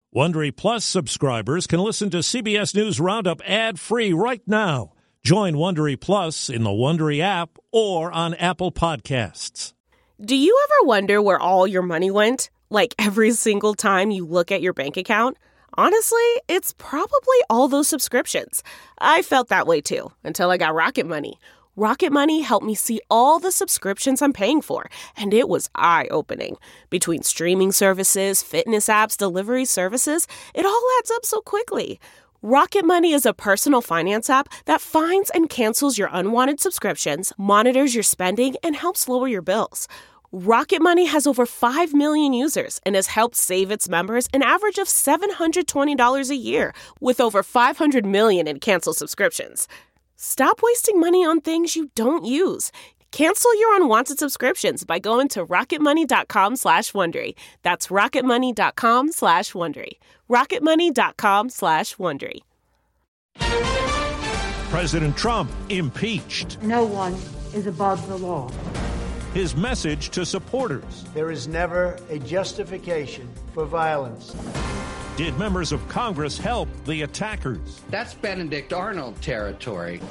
Wondery Plus subscribers can listen to CBS News Roundup ad-free right now. Join Wondery Plus in the Wondery app or on Apple Podcasts. Do you ever wonder where all your money went? Like every single time you look at your bank account? Honestly, it's probably all those subscriptions. I felt that way too, until I got Rocket Money. Rocket Money helped me see all the subscriptions I'm paying for, and it was eye-opening. Between streaming services, fitness apps, delivery services, it all adds up so quickly. Rocket Money is a personal finance app that finds and cancels your unwanted subscriptions, monitors your spending, and helps lower your bills. Rocket Money has over 5 million users and has helped save its members an average of $720 a year, with over 500 million in canceled subscriptions. Stop wasting money on things you don't use. Cancel your unwanted subscriptions by going to rocketmoney.com/Wondery. That's rocketmoney.com/Wondery. rocketmoney.com/Wondery. President Trump impeached. No one is above the law. His message to supporters. There is never a justification for violence. Did members of Congress help the attackers? That's Benedict Arnold territory.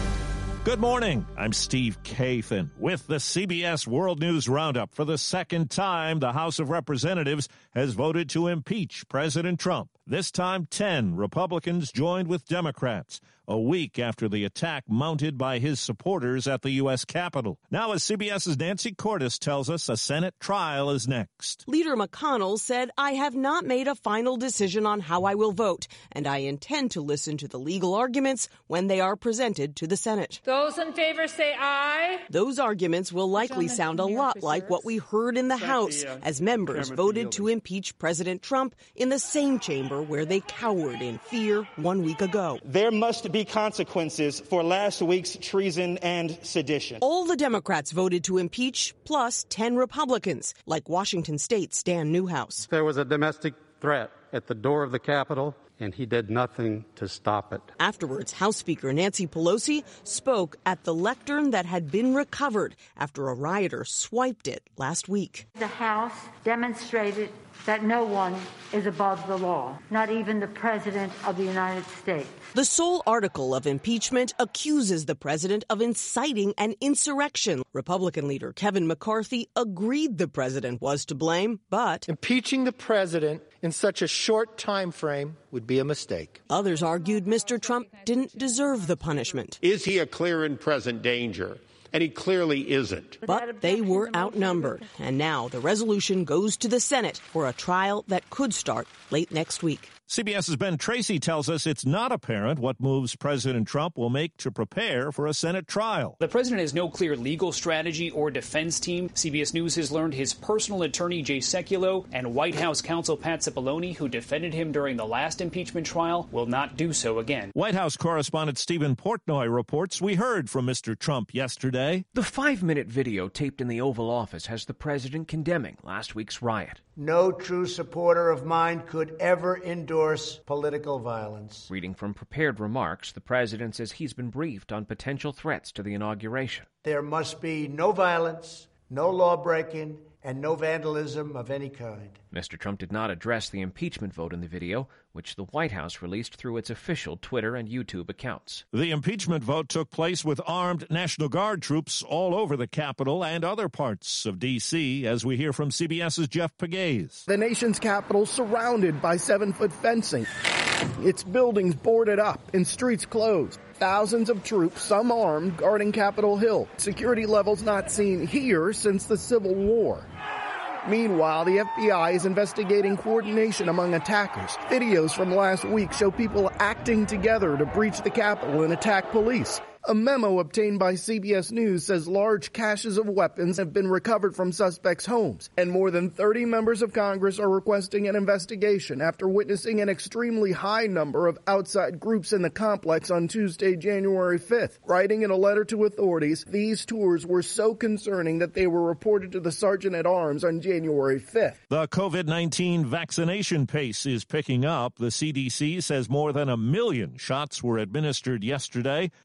Good morning. I'm Steve Kathan with the CBS World News Roundup. For the second time, the House of Representatives has voted to impeach President Trump. This time, 10 Republicans joined with Democrats, a week after the attack mounted by his supporters at the U.S. Capitol. Now, as CBS's Nancy Cordes tells us, a Senate trial is next. Leader McConnell said, "I have not made a final decision on how I will vote, and I intend to listen to the legal arguments when they are presented to the Senate." Those in favor say aye. Those arguments will likely sound a lot like what we heard in the House as members voted to impeach President Trump in the same chamber where they cowered in fear 1 week ago. There must be consequences for last week's treason and sedition. All the Democrats voted to impeach, plus 10 Republicans, like Washington State's Dan Newhouse. There was a domestic threat at the door of the Capitol, and he did nothing to stop it. Afterwards, House Speaker Nancy Pelosi spoke at the lectern that had been recovered after a rioter swiped it last week. The House demonstrated that no one is above the law, not even the President of the United States. The sole article of impeachment accuses the president of inciting an insurrection. Republican leader Kevin McCarthy agreed the president was to blame, but Impeaching the president in such a short time frame would be a mistake. Others argued Mr. Trump didn't deserve the punishment. Is he a clear and present danger? And he clearly isn't. But they were outnumbered, and now the resolution goes to the Senate for a trial that could start late next week. CBS's Ben Tracy tells us it's not apparent what moves President Trump will make to prepare for a Senate trial. The president has no clear legal strategy or defense team. CBS News has learned his personal attorney, Jay Sekulow, and White House counsel Pat Cipollone, who defended him during the last impeachment trial, will not do so again. White House correspondent Stephen Portnoy reports we heard from Mr. Trump yesterday. The 5-minute video taped in the Oval Office has the president condemning last week's riot. No true supporter of mine could ever endorse political violence. Reading from prepared remarks, the president says he's been briefed on potential threats to the inauguration. There must be no violence, no law-breaking, and no vandalism of any kind. Mr. Trump did not address the impeachment vote in the video, which the White House released through its official Twitter and YouTube accounts. The impeachment vote took place with armed National Guard troops all over the Capitol and other parts of D.C., as we hear from CBS's Jeff Pegues. The nation's capital surrounded by 7-foot fencing. Its buildings boarded up and streets closed. Thousands of troops, some armed, guarding Capitol Hill. Security levels not seen here since the Civil War. Meanwhile, the FBI is investigating coordination among attackers. Videos from last week show people acting together to breach the Capitol and attack police. A memo obtained by CBS News says large caches of weapons have been recovered from suspects' homes, and more than 30 members of Congress are requesting an investigation after witnessing an extremely high number of outside groups in the complex on Tuesday, January 5th. Writing in a letter to authorities, these tours were so concerning that they were reported to the Sergeant-at-Arms on January 5th. The COVID-19 vaccination pace is picking up. The CDC says more than 1 million shots were administered yesterday. 10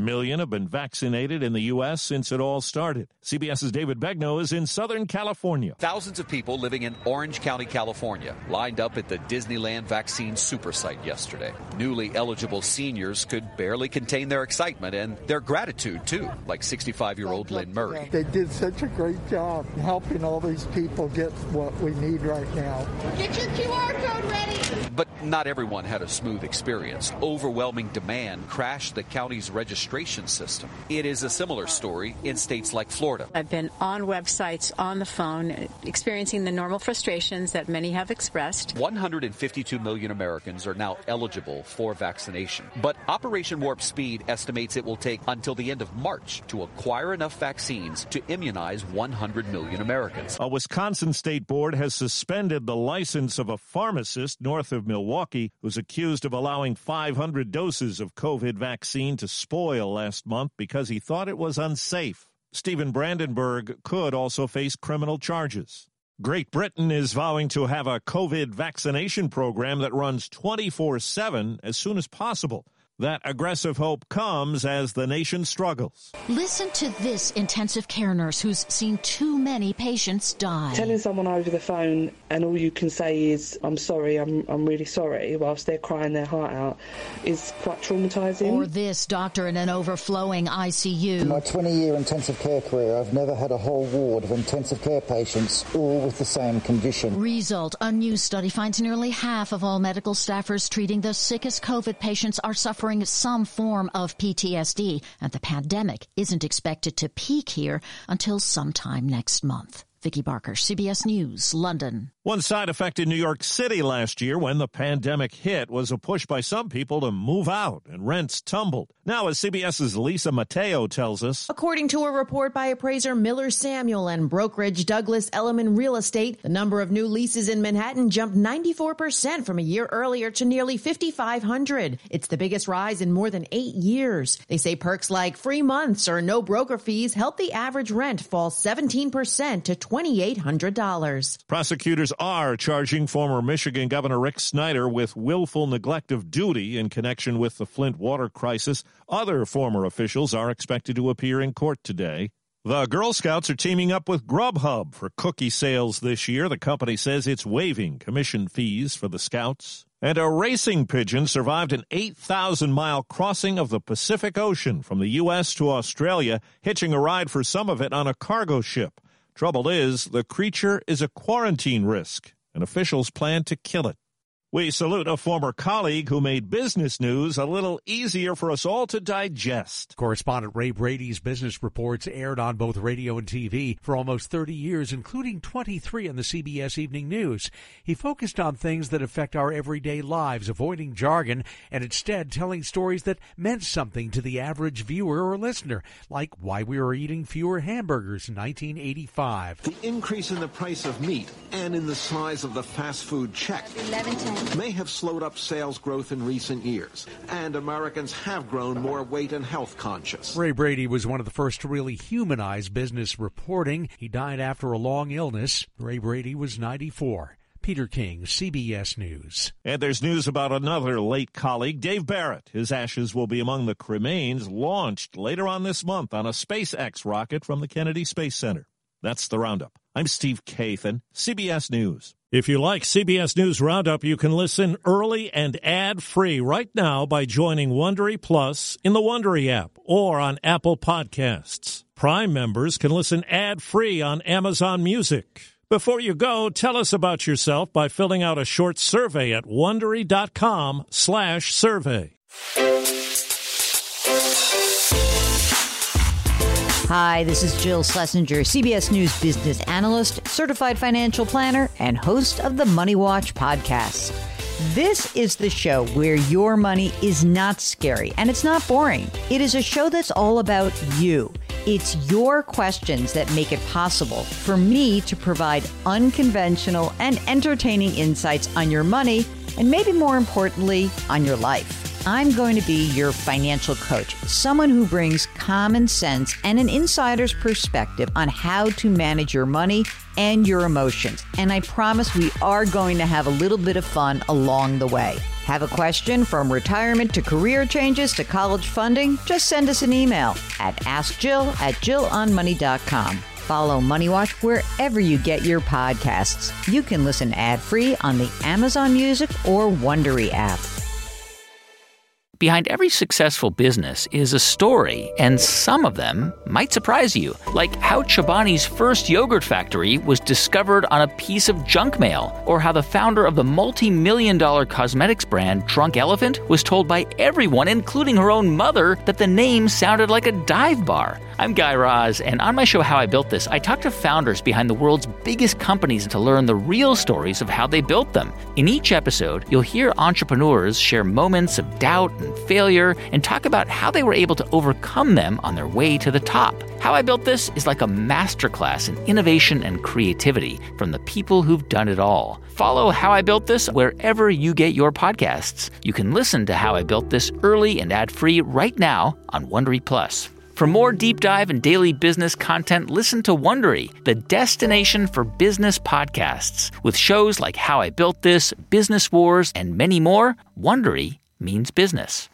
million have been vaccinated in the U.S. since it all started. CBS's David Begnaud is in Southern California. Thousands of people living in Orange County, California, lined up at the Disneyland vaccine super site yesterday. Newly eligible seniors could barely contain their excitement and their gratitude, too, like 65-year-old Lynn Murray. They did such a great job helping all these people get what we need right now. Get your QR code ready. But not everyone had a smooth experience. Overwhelming demand crashed the county's registration system. It is a similar story in states like Florida. I've been on websites, on the phone, experiencing the normal frustrations that many have expressed. 152 million Americans are now eligible for vaccination. But Operation Warp Speed estimates it will take until the end of March to acquire enough vaccines to immunize 100 million Americans. A Wisconsin state board has suspended the license of a pharmacist north of Milwaukee who's accused of allowing 500 doses of COVID vaccine to spoil last month because he thought it was unsafe. Stephen Brandenburg could also face criminal charges. Great Britain is vowing to have a COVID vaccination program that runs 24/7 as soon as possible. That aggressive hope comes as the nation struggles. Listen to this intensive care nurse who's seen too many patients die. Telling someone over the phone and all you can say is, I'm sorry, I'm really sorry, whilst they're crying their heart out is quite traumatizing. Or this doctor in an overflowing ICU. In my 20-year intensive care career, I've never had a whole ward of intensive care patients all with the same condition. Result, a new study finds nearly half of all medical staffers treating the sickest COVID patients are suffering some form of PTSD, and the pandemic isn't expected to peak here until sometime next month. Vicki Barker, CBS News, London. One side effect in New York City last year when the pandemic hit was a push by some people to move out, and rents tumbled. Now, as CBS's Lisa Mateo tells us, according to a report by appraiser Miller Samuel and brokerage Douglas Elliman Real Estate, the number of new leases in Manhattan jumped 94% from a year earlier to nearly 5,500. It's the biggest rise in more than 8 years. They say perks like free months or no broker fees help the average rent fall 17% to $2,800. Prosecutors are charging former Michigan Governor Rick Snyder with willful neglect of duty in connection with the Flint water crisis. Other former officials are expected to appear in court today. The Girl Scouts are teaming up with Grubhub for cookie sales this year. The company says it's waiving commission fees for the Scouts. And a racing pigeon survived an 8,000-mile crossing of the Pacific Ocean from the U.S. to Australia, hitching a ride for some of it on a cargo ship. Trouble is, the creature is a quarantine risk, and officials plan to kill it. We salute a former colleague who made business news a little easier for us all to digest. Correspondent Ray Brady's business reports aired on both radio and TV for almost 30 years, including 23 on the CBS Evening News. He focused on things that affect our everyday lives, avoiding jargon, and instead telling stories that meant something to the average viewer or listener, like why we were eating fewer hamburgers in 1985. The increase in the price of meat and in the size of the fast food check may have slowed up sales growth in recent years, and Americans have grown more weight and health conscious. Ray Brady was one of the first to really humanize business reporting. He died after a long illness. Ray Brady was 94. Peter King, CBS News. And there's news about another late colleague, Dave Barrett. His ashes will be among the cremains launched later on this month on a SpaceX rocket from the Kennedy Space Center. That's the Roundup. I'm Steve Kathan, CBS News. If you like CBS News Roundup, you can listen early and ad-free right now by joining Wondery Plus in the Wondery app or on Apple Podcasts. Prime members can listen ad-free on Amazon Music. Before you go, tell us about yourself by filling out a short survey at Wondery.com/survey. Hi, this is Jill Schlesinger, CBS News business analyst, certified financial planner, and host of the Money Watch podcast. This is the show where your money is not scary and it's not boring. It is a show that's all about you. It's your questions that make it possible for me to provide unconventional and entertaining insights on your money and maybe more importantly, on your life. I'm going to be your financial coach, someone who brings common sense and an insider's perspective on how to manage your money and your emotions. And I promise we are going to have a little bit of fun along the way. Have a question from retirement to career changes to college funding? Just send us an email at AskJill@JillOnMoney.com. Follow Money Watch wherever you get your podcasts. You can listen ad-free on the Amazon Music or Wondery app. Behind every successful business is a story, and some of them might surprise you. Like how Chobani's first yogurt factory was discovered on a piece of junk mail, or how the founder of the multi-million-dollar cosmetics brand Drunk Elephant was told by everyone, including her own mother, that the name sounded like a dive bar. I'm Guy Raz, and on my show How I Built This, I talk to founders behind the world's biggest companies to learn the real stories of how they built them. In each episode, you'll hear entrepreneurs share moments of doubt and failure and talk about how they were able to overcome them on their way to the top. How I Built This is like a masterclass in innovation and creativity from the people who've done it all. Follow How I Built This wherever you get your podcasts. You can listen to How I Built This early and ad-free right now on Wondery Plus. For more deep dive and daily business content, listen to Wondery, the destination for business podcasts. With shows like How I Built This, Business Wars, and many more, Wondery means business.